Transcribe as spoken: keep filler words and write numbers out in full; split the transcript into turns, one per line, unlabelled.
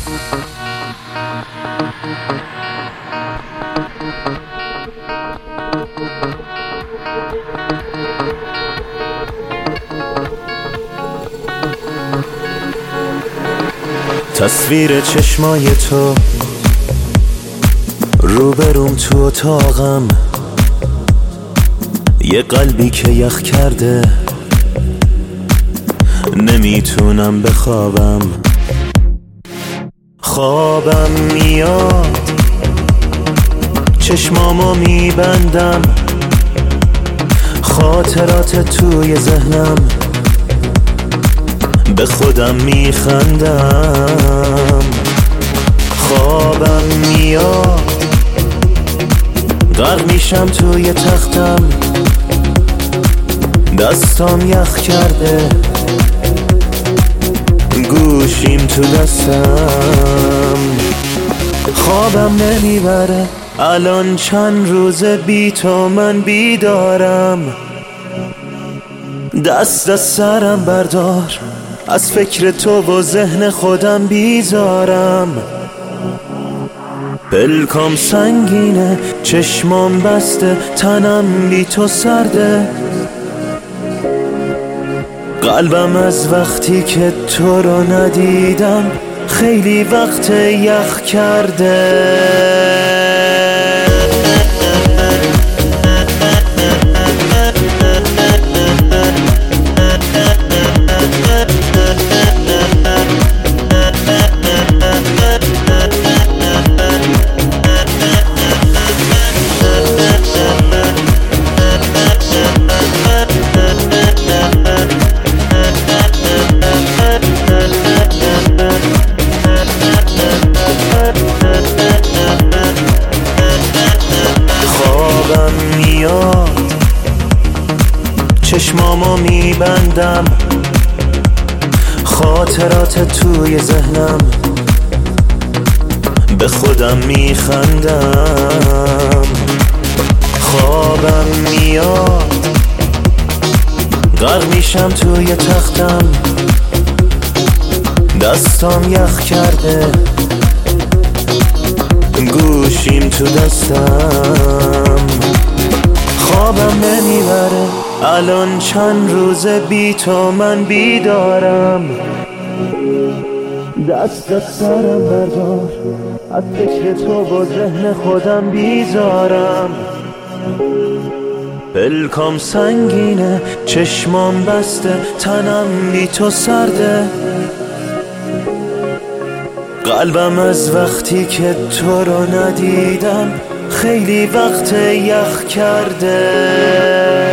تصویر چشمای تو روبروم تو اتاقم، یه قلبی که یخ کرده نمیتونم بخوابم. خوابم میاد چشمامو میبندم، خاطرات توی ذهنم به خودم میخندم. خوابم میاد غرق میشم توی تختم، دستام یخ کرده گوشیم تو دستم. خوابم نمیبره الان چند روز بی تو من بیدارم. دست از سرم بردار، از فکر تو و ذهن خودم بیزارم. پلکام سنگینه چشمام بسته، تنم بی تو سرده. قلبم از وقتی که تو رو ندیدم خیلی وقت یخ کرده. چشمامو میبندم، خاطرات توی ذهنم به خودم میخندم. خوابم میاد غرق میشم توی تختم، دستام یخ کرده گوشیم تو دستم. خوابم نمیبره الان چند روز بی تو من بیدارم. دست از سرم بردار، از فکر تو و ذهن خودم بیزارم. پلکام سنگینه چشمام بسته، تنم بی تو سرده. قلبم از وقتی که تو رو ندیدم خیلی وقت یخ کرده.